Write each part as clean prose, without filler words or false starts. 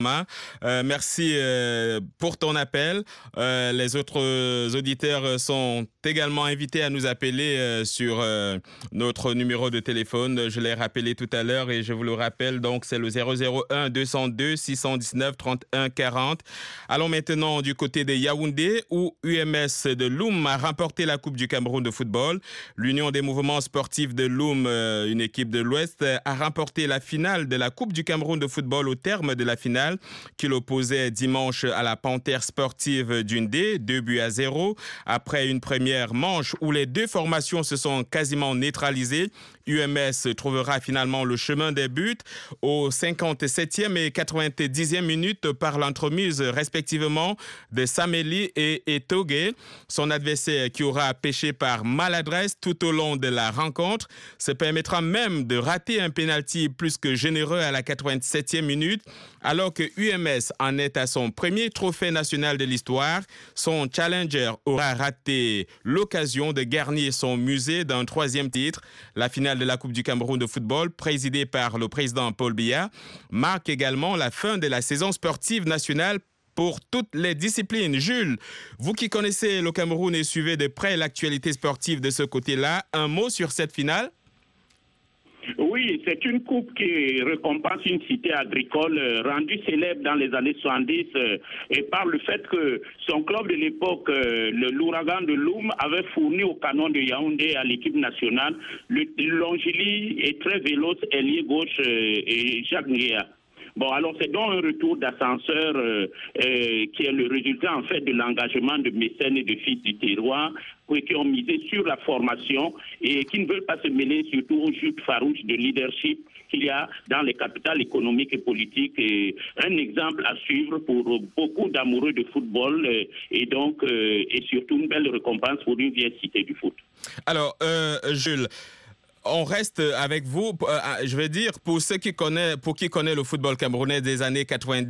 Merci pour ton appel. Les autres auditeurs sont également invités à nous appeler sur notre numéro de téléphone. Je l'ai rappelé tout à l'heure et je vous le rappelle. Donc, c'est le 001 202 619 31 40. Allons maintenant du côté de Yaoundé où UMS de Loum a remporté la Coupe du Cameroun de football. L'Union des mouvements sportifs de Loum, une équipe de l'Ouest, a remporté la finale de la Coupe du Cameroun de football au terme de la finale qui l'opposait dimanche à la Panthère sportive d'Undé, 2-0. Après une première manche où les deux formations se sont quasiment neutralisées, UMS trouvera finalement le chemin des buts aux 57e et 90e minutes par l'entremise respectivement de Sameli et Etoge. Son adversaire qui aura pêché par maladresse tout au long de la rencontre se permettra même de rater un pénalty plus que généreux à la 87e minute alors que UMS en est à son premier trophée national de l'histoire. Son challenger aura raté l'occasion de garnir son musée d'un troisième titre. La finale de la Coupe du Cameroun de football, présidée par le président Paul Biya, marque également la fin de la saison sportive nationale pour toutes les disciplines. Jules, vous qui connaissez le Cameroun et suivez de près l'actualité sportive de ce côté-là, un mot sur cette finale? Oui, c'est une coupe qui récompense une cité agricole rendue célèbre dans les années 70 et par le fait que son club de l'époque, l'Ouragan de Loum, avait fourni au canon de Yaoundé à l'équipe nationale le Longili et très véloce ailier gauche et Jacques Nguéa. Bon, alors c'est donc un retour d'ascenseur qui est le résultat en fait de l'engagement de mécènes et de fils du terroir qui ont misé sur la formation et qui ne veulent pas se mêler surtout aux joutes farouches de leadership qu'il y a dans les capitales économiques et politiques. Et un exemple à suivre pour beaucoup d'amoureux de football et donc et surtout une belle récompense pour une vieille cité du foot. Alors, Jules, on reste avec vous, je vais dire, pour qui connaît le football camerounais des années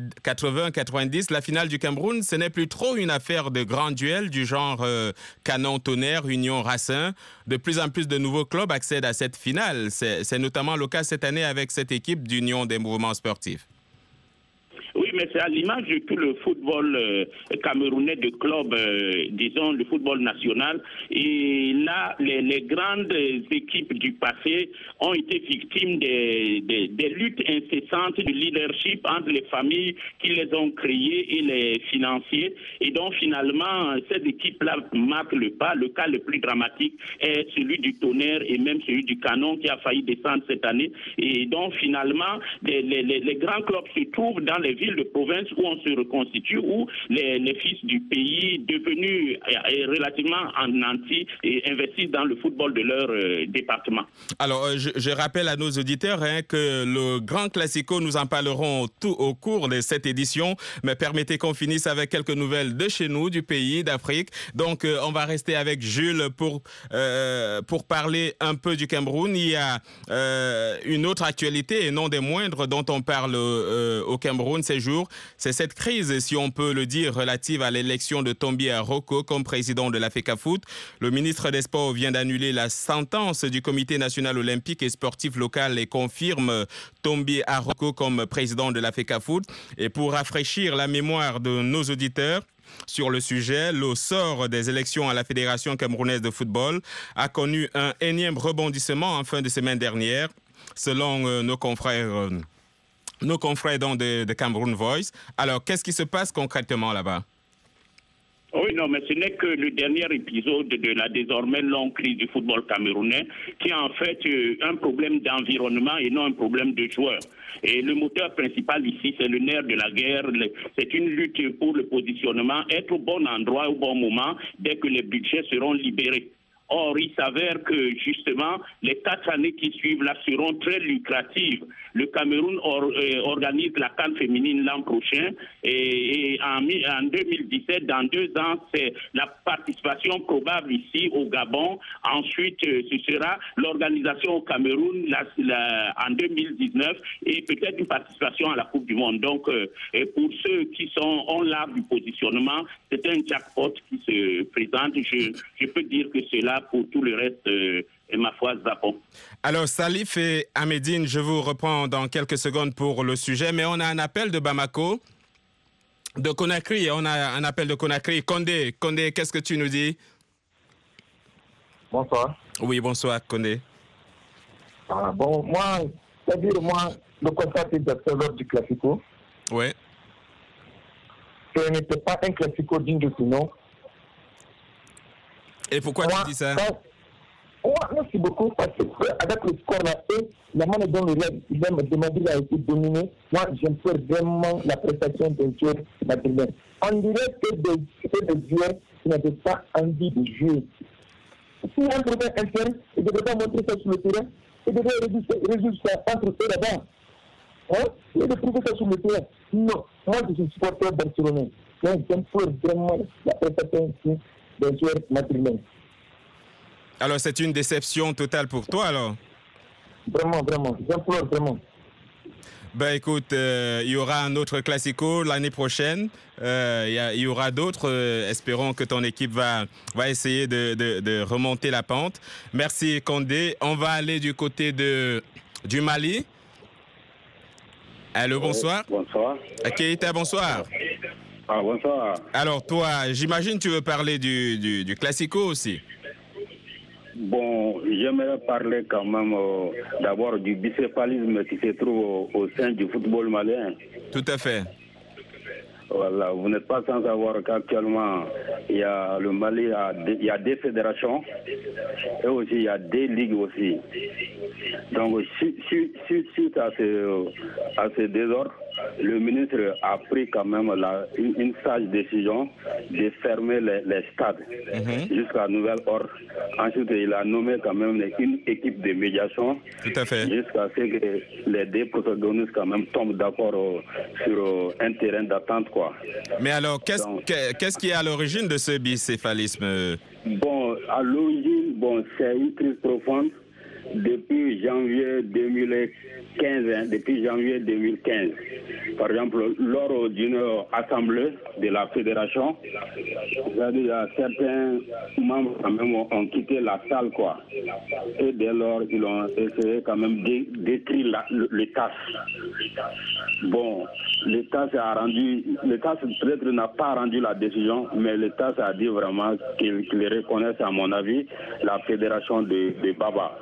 80-90, la finale du Cameroun, ce n'est plus trop une affaire de grands duels du genre Canon-Tonnerre, Union-Racing. De plus en plus de nouveaux clubs accèdent à cette finale. C'est notamment le cas cette année avec cette équipe d'Union des mouvements sportifs. Oui, mais c'est à l'image de tout le football camerounais de club, disons le football national. Et là, les grandes équipes du passé ont été victimes des luttes incessantes de leadership entre les familles qui les ont créées et les financiers. Et donc, finalement, ces équipes-là marquent le pas. Le cas le plus dramatique est celui du Tonnerre et même celui du Canon qui a failli descendre cette année. Et donc, finalement, les grands clubs se trouvent dans les villes de province où on se reconstitue, où les fils du pays devenus relativement en nantis et investissent dans le football de leur département. Alors, je rappelle à nos auditeurs que le grand classico, nous en parlerons tout au cours de cette édition, mais permettez qu'on finisse avec quelques nouvelles de chez nous, du pays, d'Afrique. Donc, on va rester avec Jules pour parler un peu du Cameroun. Il y a une autre actualité, et non des moindres, dont on parle au Cameroun ces jours. C'est cette crise, si on peut le dire, relative à l'élection de Tombi Aroko comme président de la FECAFOOT. Le ministre des Sports vient d'annuler la sentence du Comité national olympique et sportif local et confirme Tombi Aroko comme président de la FECAFOOT. Et pour rafraîchir la mémoire de nos auditeurs sur le sujet, le sort des élections à la Fédération camerounaise de football a connu un énième rebondissement en fin de semaine dernière, selon nos confrères de Cameroun Voice. Alors, qu'est-ce qui se passe concrètement là-bas? Oui, non, mais ce n'est que le dernier épisode de la désormais longue crise du football camerounais qui est en fait un problème d'environnement et non un problème de joueurs. Et le moteur principal ici, c'est le nerf de la guerre. C'est une lutte pour le positionnement, être au bon endroit au bon moment dès que les budgets seront libérés. Or, il s'avère que, justement, les 4 années qui suivent là seront très lucratives. Le Cameroun organise la CAN féminine l'an prochain et en 2017, dans 2 ans, c'est la participation probable ici au Gabon. Ensuite, ce sera l'organisation au Cameroun en 2019 et peut-être une participation à la Coupe du Monde. Donc, pour ceux qui ont l'art du positionnement, c'est un jackpot qui se présente. Je peux dire que cela pour tout le reste et ma foi, zappons. Alors, Salif et Ahmedine, je vous reprends dans quelques secondes pour le sujet, mais on a un appel de Bamako, de Conakry, on a un appel de Conakry. Condé, qu'est-ce que tu nous dis? Bonsoir. Oui, bonsoir, Condé. Bon, moi, le conservateur lors du Classico, Oui. ce n'était pas un Classico digne de ce nom. Et pourquoi tu dis ça? Merci beaucoup, parce qu'avec le score là, et la manière dont il aime demander a été dominé, moi, j'aime vraiment la prestation des joueurs madrilènes. On dirait que des joueurs qui n'avaient pas envie de jouer. Si un problème interne, il ne devrait pas montrer ça sur le terrain, il devrait résoudre ça entre eux là-bas. Il devrait trouver ça sur le terrain. Non, moi, je suis supporter barcelonais. Donc, j'aime vraiment la prestation des joueurs madrilènes. Alors, c'est une déception totale pour toi, alors? Vraiment, j'implore vraiment. Ben écoute, il y aura un autre Classico l'année prochaine. Il y aura d'autres. Espérons que ton équipe va essayer de remonter la pente. Merci, Condé. On va aller du côté du Mali. Allô, bonsoir. Bonsoir. Keïta, bonsoir. Bonsoir. Alors, toi, j'imagine tu veux parler du Classico aussi. Bon, j'aimerais parler quand même d'abord du bicéphalisme qui se trouve au sein du football malien. Tout à fait. Voilà, vous n'êtes pas sans savoir qu'actuellement, il y a le Mali, il y a des fédérations et aussi il y a des ligues aussi. Donc, suite à ce désordre, le ministre a pris quand même une sage décision de fermer les stades jusqu'à nouvel ordre. Ensuite, il a nommé quand même une équipe de médiation. Tout à fait. Jusqu'à ce que les deux protagonistes quand même tombent d'accord sur un terrain d'attente, quoi. Mais alors, qu'est-ce qui est à l'origine de ce bicéphalisme? Bon, à l'origine, c'est une crise profonde depuis janvier 2015. Depuis janvier 2015. Par exemple, lors d'une assemblée de la fédération, c'est-à-dire certains membres quand même ont quitté la salle, quoi. Et dès lors, ils ont essayé quand même d'écrire le TAS. Bon, le TAS peut-être n'a pas rendu la décision, mais le TAS a dit vraiment qu'il reconnaisse, à mon avis, la fédération de Baba.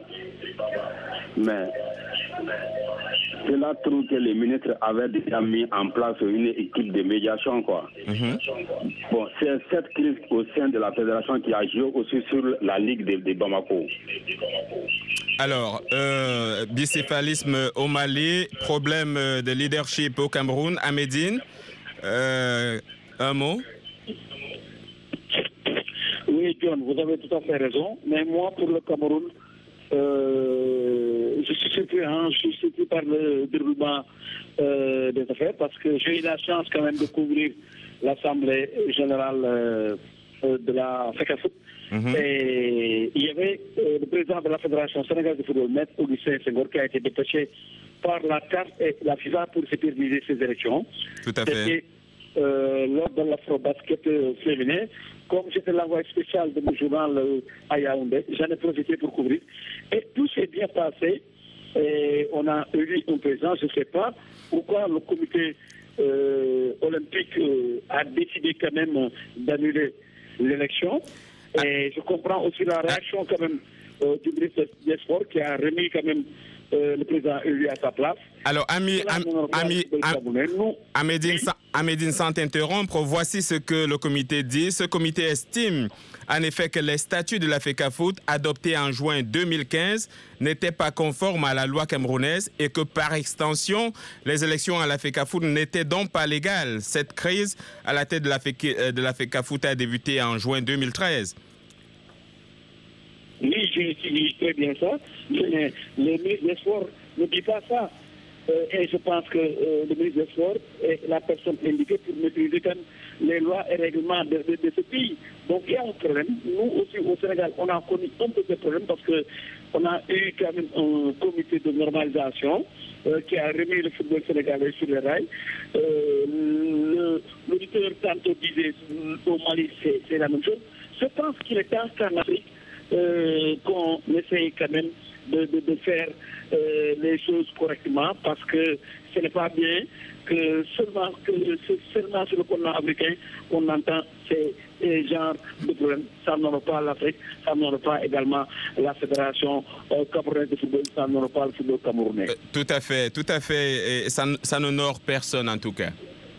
Mais cela trouve que les ministres avaient déjà mis en place une équipe de médiation, quoi. Bon, c'est cette crise au sein de la fédération qui a joué aussi sur la Ligue de Bamako. Alors, bicéphalisme au Mali, problème de leadership au Cameroun. Ahmedine, un mot? Oui, John, vous avez tout à fait raison. Mais moi, pour le Cameroun, je suis surpris par le déroulement des affaires parce que j'ai eu la chance quand même de couvrir l'Assemblée générale de la FECAFOOT. Et il y avait le président de la Fédération sénégalaise de football, Maître Augustin Senghor, qui a été dépêché par la CAF et la FIFA pour superviser ces élections. Tout à fait. C'était lors de l'Afro-Basket féminin. Comme j'étais l'envoyé spécial de mon journal à Yaoundé, j'en ai profité pour couvrir. Et tout s'est bien passé. Et on a élu un président. Je ne sais pas pourquoi le comité olympique a décidé quand même d'annuler l'élection. Et je comprends aussi la réaction quand même du ministre des Sports qui a remis quand même le président élu à sa place. Alors, Ahmedine, sans t'interrompre, voici ce que le comité dit. Ce comité estime en effet que les statuts de la FECAFOOT adoptés en juin 2015 n'étaient pas conformes à la loi camerounaise et que par extension, les élections à la FECAFOOT n'étaient donc pas légales. Cette crise à la tête de la FECAFOOT a débuté en juin 2013. Oui, je dis très bien ça. Mais le ministre des Sports ne dit pas ça. Et je pense que le ministre des Sports est la personne indiquée pour maîtriser les lois et règlements de ce pays. Donc il y a un problème. Nous aussi au Sénégal, on a connu un peu de problème parce qu'on a eu quand même un comité de normalisation qui a remis le football sénégalais sur les rails. L'auditeur tantôt disait au Mali, c'est la même chose. Je pense qu'il est temps qu'en Afrique, qu'on essaye quand même de faire les choses correctement, parce que ce n'est pas bien que seulement sur le continent africain qu'on entend ces genres de problèmes. Ça n'aura pas l'Afrique, ça n'aura pas également la Fédération camerounaise de football, ça n'aura pas le football camerounais. Tout à fait, tout à fait. Et ça n'honore personne en tout cas.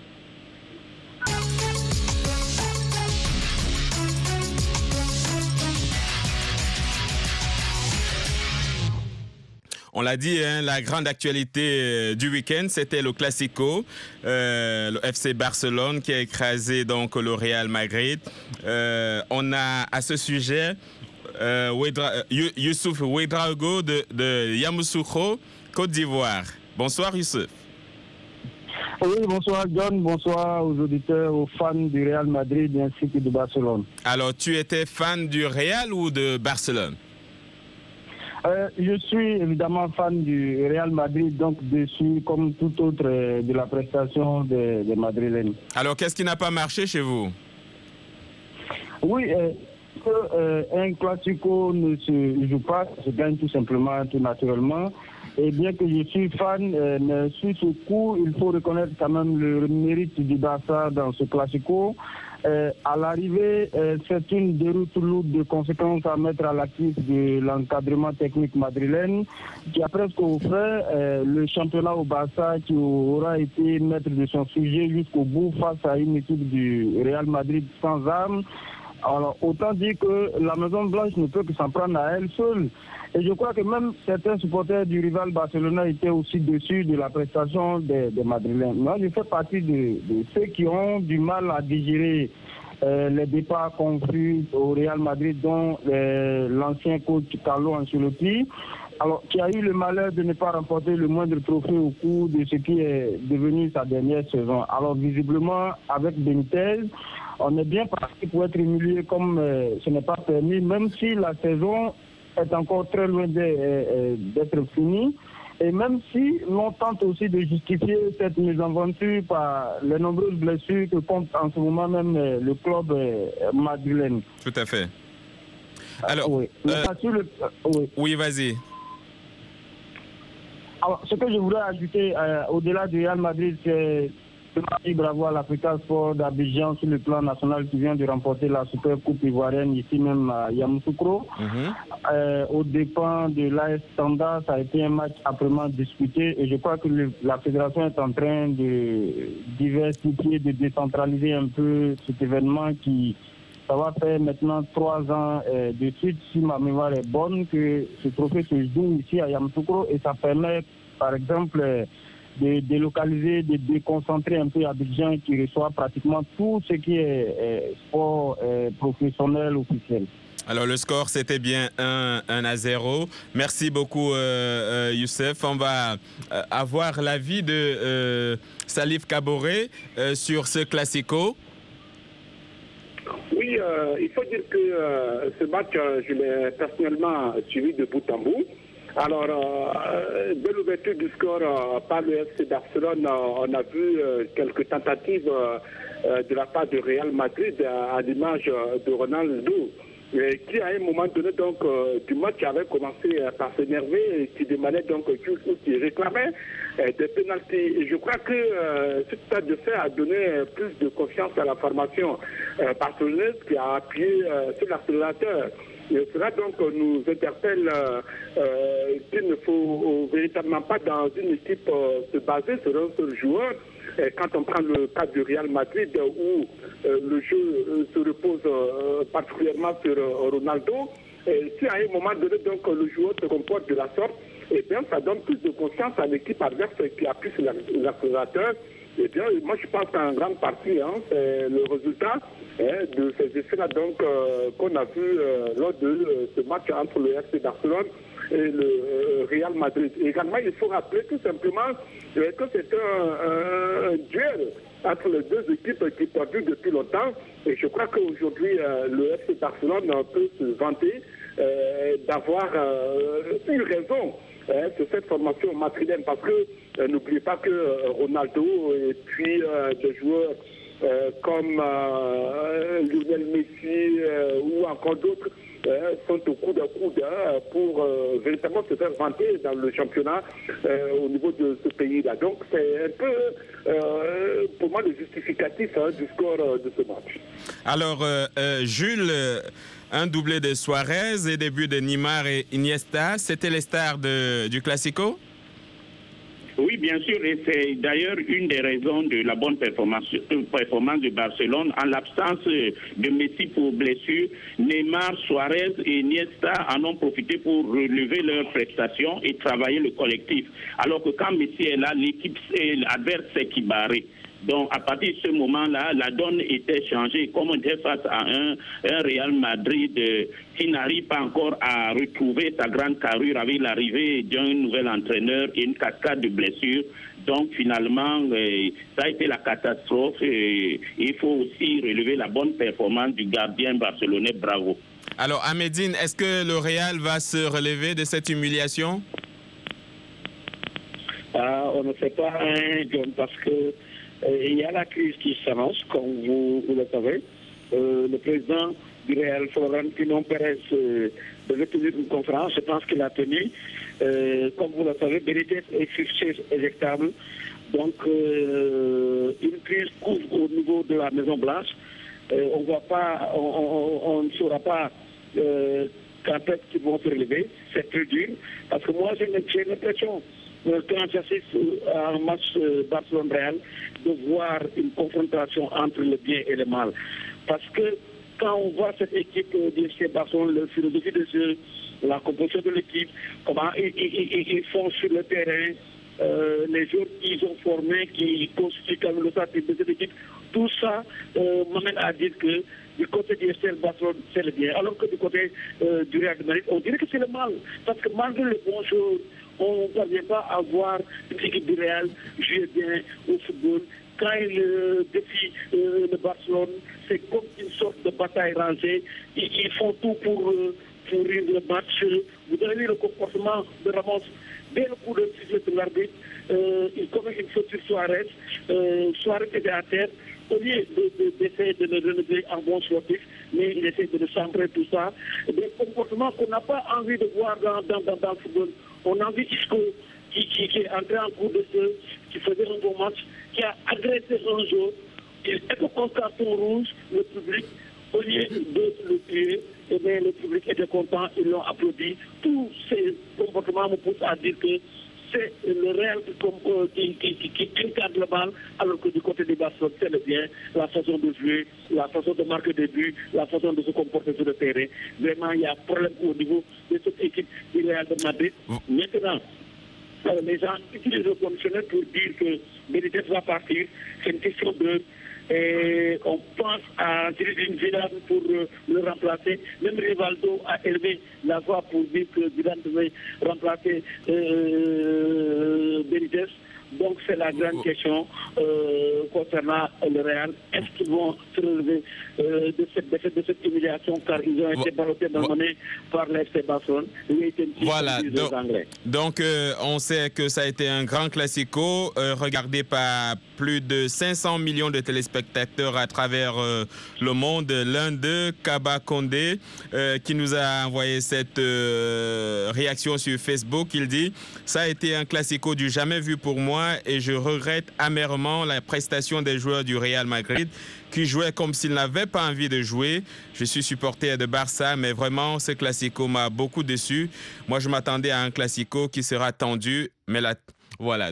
On l'a dit, hein, la grande actualité du week-end, c'était le Classico, le FC Barcelone qui a écrasé donc le Real Madrid. On a à ce sujet Youssouf Ouedraogo de Yamoussoukro, Côte d'Ivoire. Bonsoir Youssouf. Oui, bonsoir John, bonsoir aux auditeurs, aux fans du Real Madrid ainsi que de Barcelone. Alors, tu étais fan du Real ou de Barcelone? Je suis évidemment fan du Real Madrid, donc dessus comme tout autre de la prestation des Madrilènes. Alors, qu'est-ce qui n'a pas marché chez vous? Oui, un classico ne se joue pas, se gagne tout simplement, tout naturellement. Et bien que je suis fan, mais sur ce coup, il faut reconnaître quand même le mérite du Barça dans ce classico. À l'arrivée, c'est une déroute lourde de conséquences à mettre à l'actif de l'encadrement technique madrilène qui a presque offert le championnat au Barça qui aura été maître de son sujet jusqu'au bout face à une équipe du Real Madrid sans armes. Alors, autant dire que la Maison Blanche ne peut que s'en prendre à elle seule. Et je crois que même certains supporters du rival barcelonais étaient aussi déçus de la prestation des Madrilènes. Moi, je fais partie de ceux qui ont du mal à digérer les départs confus au Real Madrid, dont l'ancien coach Carlo Ancelotti, alors qui a eu le malheur de ne pas remporter le moindre trophée au cours de ce qui est devenu sa dernière saison. Alors, visiblement, avec Benitez, on est bien parti pour être humilié comme ce n'est pas permis, même si la saison est encore très loin d'être finie. Et même si l'on tente aussi de justifier cette mésaventure par les nombreuses blessures que compte en ce moment même le club madrilène. Tout à fait. Alors, oui, oui, vas-y. Alors, ce que je voudrais ajouter, au-delà du Real Madrid, c'est bravo à l'Africa Sport d'Abidjan sur le plan national qui vient de remporter la Super Coupe ivoirienne ici même à Yamoussoukro. Aux dépens de l'AS Standard, ça a été un match âprement disputé et je crois que la fédération est en train de diversifier, de décentraliser un peu cet événement qui, ça va faire maintenant 3 ans de suite, si ma mémoire est bonne, que ce trophée se joue ici à Yamoussoukro et ça permet par exemple de délocaliser, de déconcentrer un peu Abidjan qui reçoit pratiquement tout ce qui est sport professionnel officiel. Alors le score c'était bien 1-0. Merci beaucoup Youssef. On va avoir l'avis de Salif Kaboré sur ce classico. Oui, il faut dire que ce match, je l'ai personnellement suivi de bout en bout. Alors, dès l'ouverture du score par le FC Barcelone, on a vu quelques tentatives de la part du Real Madrid à l'image de Ronaldo, qui à un moment donné donc du match avait commencé par s'énerver et qui demandait donc qui réclamait des pénaltys. Et je crois que ce stade de fait a donné plus de confiance à la formation barcelonaise qui a appuyé sur l'accélérateur. Et cela donc nous interpelle qu'il ne faut véritablement pas dans une équipe se baser sur un seul joueur. Et quand on prend le cas du Real Madrid où le jeu se repose particulièrement sur Ronaldo, et si à un moment donné donc le joueur se comporte de la sorte, eh bien ça donne plus de confiance à l'équipe adverse qui appuie sur l'accélérateur. Eh bien, moi je pense qu'en grande partie, c'est le résultat de ces effets-là donc qu'on a vu lors de ce match entre le FC Barcelone et le Real Madrid. Et également, il faut rappeler tout simplement que c'est un duel entre les deux équipes qui perdurent depuis longtemps. Et je crois qu'aujourd'hui, le FC Barcelone peut se vanter d'avoir eu raison sur cette formation madrilène, parce que n'oubliez pas que Ronaldo et puis des joueurs comme Lionel Messi ou encore d'autres sont au coude à coude pour véritablement se faire vanter dans le championnat au niveau de ce pays-là. Donc c'est un peu, pour moi, le justificatif du score de ce match. Alors, Jules, un doublé de Suarez et des buts de Neymar et Iniesta, c'était les stars du Classico? Oui, bien sûr, et c'est d'ailleurs une des raisons de la bonne performance de Barcelone. En l'absence de Messi pour blessure, Neymar, Suarez et Iniesta en ont profité pour relever leurs prestations et travailler le collectif. Alors que quand Messi est là, l'équipe adverse s'est équibarrée. Donc, à partir de ce moment-là, la donne était changée. Comme on était face à un Real Madrid qui n'arrive pas encore à retrouver sa grande carrure avec l'arrivée d'un nouvel entraîneur et une cascade de blessures. Donc, finalement, ça a été la catastrophe. Il faut aussi relever la bonne performance du gardien barcelonais. Bravo. Alors, Ahmedine, est-ce que le Real va se relever de cette humiliation? On ne sait pas, John, parce que il y a la crise qui s'annonce, comme vous le savez. Le président du Real, Florentino Pérez, devait tenir une conférence. Je pense qu'il a tenu. Comme vous le savez, Benitez est fixé éjectable. Donc, une crise couvre au niveau de la Maison Blanche. On ne saura pas quand est-ce qu'ils vont se relever. C'est très dur. Parce que moi, j'ai l'impression, quand j'assiste à un match Barcelone-Real, de voir une confrontation entre le bien et le mal. Parce que quand on voit cette équipe de chez Barcelone, la philosophie de jeu, la composition de l'équipe, comment ils font sur le terrain, les joueurs qu'ils ont formés, qui constituent quand même le staff de cette équipe, tout ça m'amène à dire que du côté du FC Barcelone, c'est le bien. Alors que du côté du Real Madrid, on dirait que c'est le mal. Parce que malgré les bons joueurs, on ne parvient pas à voir une équipe du Real jouer bien au football. Quand il défie le Barcelone, c'est comme une sorte de bataille rangée. Ils font tout pour rire le match. Vous avez vu le comportement de Ramos. Dès le coup de sifflet de l'arbitre, il commet une faute sur Suarez. Suarez était à terre. Au lieu d'essayer de le relever en bon sportif, mais il essaie de le centrer, tout ça. Des comportements qu'on n'a pas envie de voir dans le football. On a envie Isco qui est entré en cours de jeu, qui faisait un bon match, qui a agressé un jour. Il était au carton rouge, le public, au lieu de le tuer, eh bien, le public était content, ils l'ont applaudi. Tous ces comportements me poussent à dire que c'est le Real qui encadre le mal, alors que du côté des Barcelone, c'est le bien, la façon de jouer, la façon de marquer des buts, la façon de se comporter sur le terrain. Vraiment, il y a un problème au niveau de cette équipe du Real de Madrid. Maintenant, les gens utilisent le conditionnel pour dire que Benitez va partir. C'est une question de... Et on pense à Zinedine Zidane pour le remplacer. Même Rivaldo a élevé la voix pour dire que Zidane devait remplacer Benitez. Donc c'est la grande question concernant le Real. Est-ce qu'ils vont se relever de cette défaite, de cette humiliation, car ils ont été ballottés dans le monnaie par l'FC Barcelone. Voilà, donc on sait que ça a été un grand classico regardé par plus de 500 millions de téléspectateurs à travers le monde. L'un d'eux, Kaba Condé, qui nous a envoyé cette réaction sur Facebook. Il dit « Ça a été un classico du jamais vu pour moi et je regrette amèrement la prestation des joueurs du Real Madrid qui jouaient comme s'ils n'avaient pas envie de jouer. Je suis supporter de Barça, mais vraiment, ce classico m'a beaucoup déçu. Moi, je m'attendais à un classico qui sera tendu, mais là, voilà.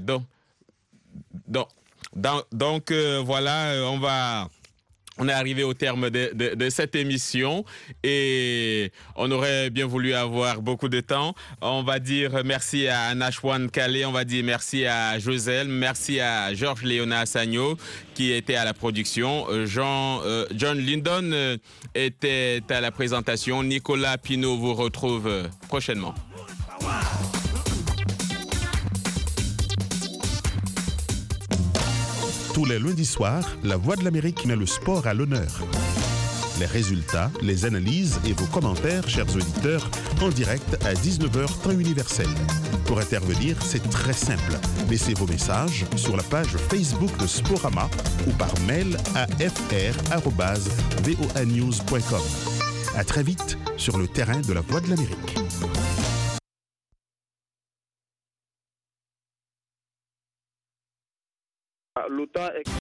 Donc voilà, on est arrivé au terme de cette émission et on aurait bien voulu avoir beaucoup de temps. On va dire merci à Nashwan Calais, on va dire merci à Joselle, merci à Georges Léonard Sagno qui était à la production. John Lindon était à la présentation. Nicolas Pinault vous retrouve prochainement. Tous les lundis soirs, La Voix de l'Amérique met le sport à l'honneur. Les résultats, les analyses et vos commentaires, chers auditeurs, en direct à 19h temps universel. Pour intervenir, c'est très simple. Laissez vos messages sur la page Facebook de Sporama ou par mail à fr@voanews.com. À très vite sur le terrain de la Voix de l'Amérique. L'OTAN est